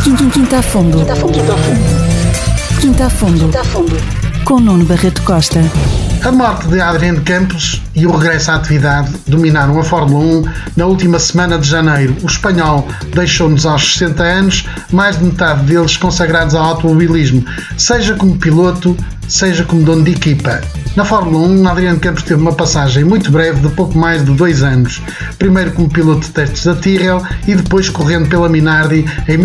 Quinta a Fundo. Quinta a Fundo. Com Nuno Barreto Costa. A morte de Adriano Campos e o regresso à atividade dominaram a Fórmula 1 na última semana de janeiro. O espanhol deixou-nos aos 60 anos, mais de metade deles consagrados ao automobilismo, seja como piloto, seja como dono de equipa. Na Fórmula 1, Adriano Campos teve uma passagem muito breve de pouco mais de 2 anos, primeiro como piloto de testes da Tyrrell e depois correndo pela Minardi em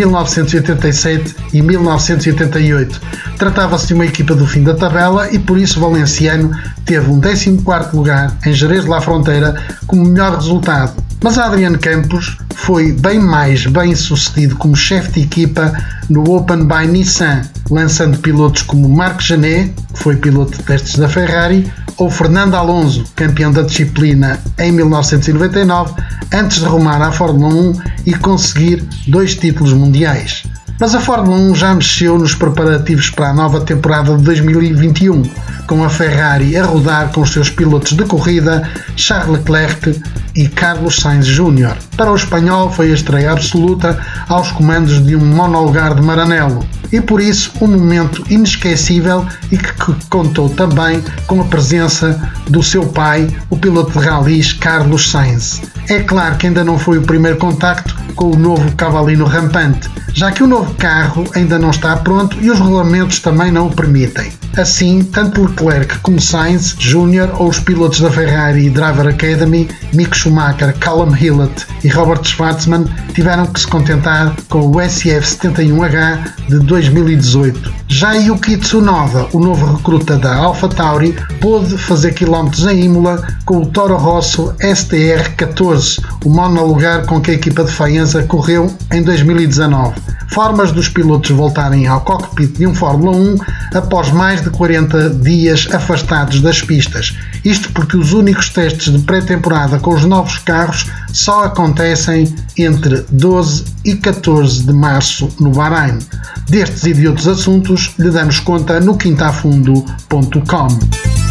1987 e 1988. Tratava-se de uma equipa do fim da tabela e por isso o valenciano teve um 14º lugar em Jerez de la Frontera como melhor resultado. Mas Adriano Campos foi bem mais bem sucedido como chefe de equipa no Open by Nissan, lançando pilotos como Marc Gené, que foi piloto de testes da Ferrari, ou Fernando Alonso, campeão da disciplina em 1999, antes de rumar à Fórmula 1 e conseguir 2 títulos mundiais. Mas a Fórmula 1 já mexeu nos preparativos para a nova temporada de 2021, com a Ferrari a rodar com os seus pilotos de corrida Charles Leclerc e Carlos Sainz Jr. Para o espanhol foi a estreia absoluta aos comandos de um monolugar de Maranello e por isso um momento inesquecível e que contou também com a presença do seu pai, o piloto de rallies Carlos Sainz. É claro que ainda não foi o primeiro contacto com o novo cavalinho rampante, já que o novo carro ainda não está pronto e os regulamentos também não o permitem. Assim, tanto Leclerc como Sainz Jr. ou os pilotos da Ferrari Driver Academy, Mick Schumacher, Callum Hillett e Robert Schwarzman tiveram que se contentar com o SF71H de 2018. Já Yuki Tsunoda, o novo recruta da AlphaTauri, pôde fazer quilómetros em Imola com o Toro Rosso STR14, o monolugar com que a equipa de Faenza correu em 2019. Formas dos pilotos voltarem ao cockpit de um Fórmula 1 após mais de 40 dias afastados das pistas. Isto porque os únicos testes de pré-temporada com os novos carros só acontecem entre 12 e 14 de março no Bahrein. Destes e de outros assuntos lhe damos conta no quintafundo.com.